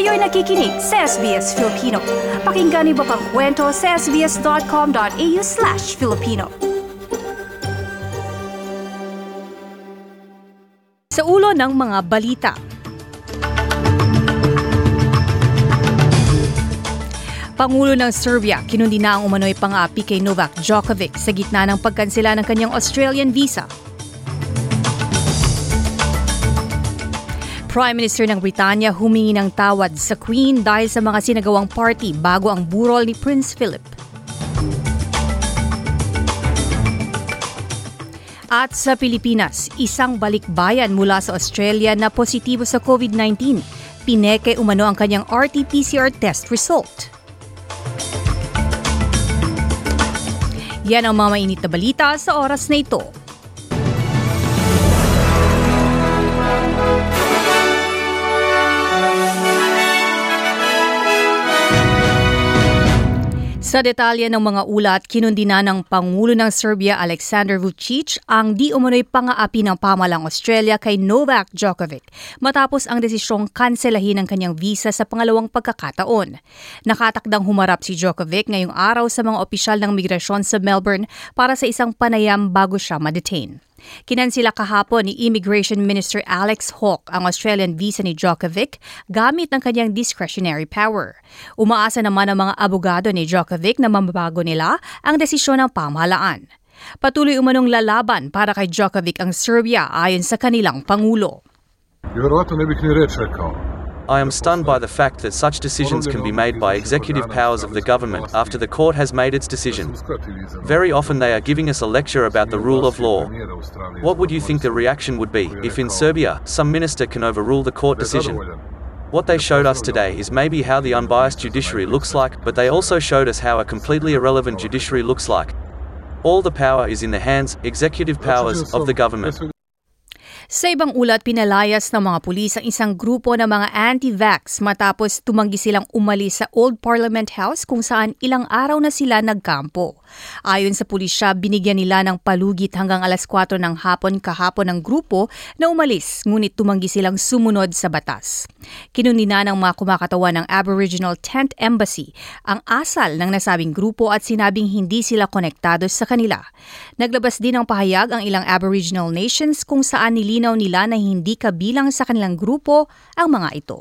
Kayo'y nakikinig sa SBS Filipino. Pakinggan niyo pa ang kwento sa sbs.com.au/Filipino. Sa ulo ng mga balita. Pangulo ng Serbia, kinundi na ang umano'y pang-aapi kay Novak Djokovic sa gitna ng pagkansela ng kanyang Australian visa. Prime Minister ng Britanya humingi ng tawad sa Queen dahil sa mga sinagawang party bago ang burol ni Prince Philip. At sa Pilipinas, isang balikbayan mula sa Australia na positibo sa COVID-19. Pineke umano ang kanyang RT-PCR test result. Yan ang mga mainit na balita sa oras na ito. Sa detalye ng mga ulat, kinundi na ng Pangulo ng Serbia Aleksandar Vučić ang di umano'y pang-aapi ng pamahalang Australia kay Novak Djokovic matapos ang desisyong kanselahin ang kanyang visa sa pangalawang pagkakataon. Nakatakdang humarap si Djokovic ngayong araw sa mga opisyal ng migrasyon sa Melbourne para sa isang panayam bago siya ma-detain. Kinansila kahapon ni Immigration Minister Alex Hawke ang Australian visa ni Djokovic gamit ang kanyang discretionary power. Umaasa naman ang mga abogado ni Djokovic na mababago nila ang desisyon ng pamahalaan. Patuloy umanong lalaban para kay Djokovic ang Serbia ayon sa kanilang Pangulo. I am stunned by the fact that such decisions can be made by executive powers of the government after the court has made its decision. Very often they are giving us a lecture about the rule of law. What would you think the reaction would be if in Serbia some minister can overrule the court decision? What they showed us today is maybe how the unbiased judiciary looks like, but they also showed us how a completely irrelevant judiciary looks like. All the power is in the hands, executive powers, of the government. Sa ibang ulat, pinalayas ng mga pulis ang isang grupo ng mga anti-vax matapos tumanggi silang umalis sa Old Parliament House kung saan ilang araw na sila nagkampo. Ayon sa pulisya, binigyan nila ng palugit hanggang alas 4 ng hapon kahapon ng grupo na umalis, ngunit tumanggi silang sumunod sa batas. Kinundi na ng mga kumakatawan ng Aboriginal Tent Embassy ang asal ng nasabing grupo at sinabing hindi sila konektado sa kanila. Naglabas din ng pahayag ang ilang Aboriginal nations kung saan nilinaw nila na hindi kabilang sa kanilang grupo ang mga ito.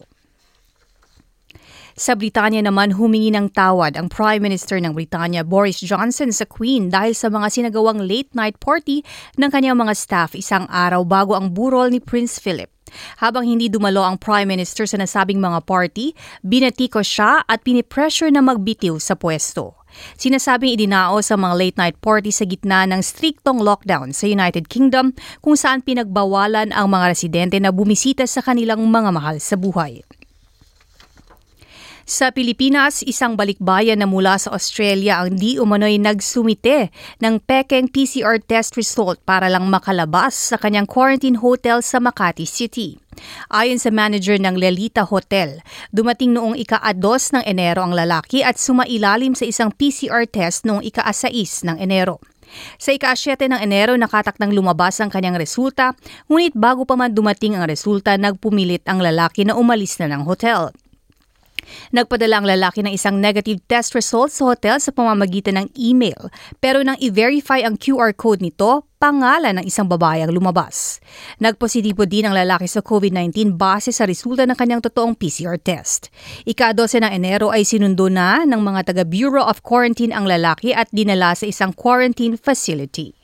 Sa Britanya naman, humingi ng tawad ang Prime Minister ng Britanya Boris Johnson sa Queen dahil sa mga sinagawang late-night party ng kanyang mga staff isang araw bago ang burol ni Prince Philip. Habang hindi dumalo ang Prime Minister sa nasabing mga party, binatiko siya at pinipressure na magbitiw sa pwesto. Sinasabing idinao sa mga late-night party sa gitna ng striktong lockdown sa United Kingdom kung saan pinagbawalan ang mga residente na bumisita sa kanilang mga mahal sa buhay. Sa Pilipinas, isang balikbayan na mula sa Australia ang di umano'y nagsumite ng pekeng PCR test result para lang makalabas sa kanyang quarantine hotel sa Makati City. Ayon sa manager ng Lelita Hotel, dumating noong ika-2 ng Enero ang lalaki at sumailalim sa isang PCR test noong ika-6 ng Enero. Sa ika-7 ng Enero, nakatakdang lumabas ang kanyang resulta, ngunit bago pa man dumating ang resulta, nagpumilit ang lalaki na umalis na ng hotel. Nagpadala ang lalaki ng isang negative test result sa hotel sa pamamagitan ng email, pero nang i-verify ang QR code nito, pangalan ng isang babae ang lumabas. Nagpositibo din ang lalaki sa COVID-19 base sa resulta ng kanyang totoong PCR test. Ika-12 ng Enero ay sinundo na ng mga taga Bureau of Quarantine ang lalaki at dinala sa isang quarantine facility.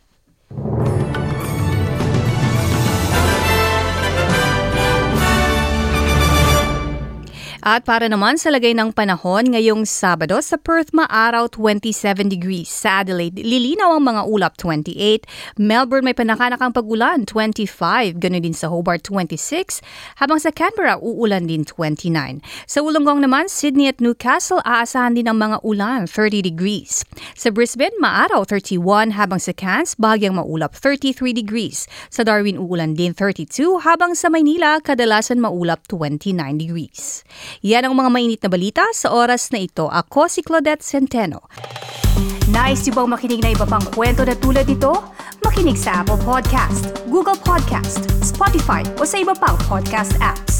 At para naman sa lagay ng panahon, ngayong Sabado sa Perth maaraw 27 degrees. Sa Adelaide, lilinaw ang mga ulap 28. Melbourne may panakanakang pag-ulan 25. Ganun din sa Hobart 26. Habang sa Canberra, uulan din 29. Sa Wollongong naman, Sydney at Newcastle aasahan din ang mga ulan 30 degrees. Sa Brisbane, maaraw 31. Habang sa Cairns, bahagyang maulap 33 degrees. Sa Darwin, uulan din 32. Habang sa Maynila, kadalasan maulap 29 degrees. Yan ang mga mainit na balita sa oras na ito. Ako si Claudette Centeno. Nice yung bang makinig na iba pang kwento na tulad ito? Makinig sa Apple Podcast, Google Podcast, Spotify o sa iba pang podcast apps.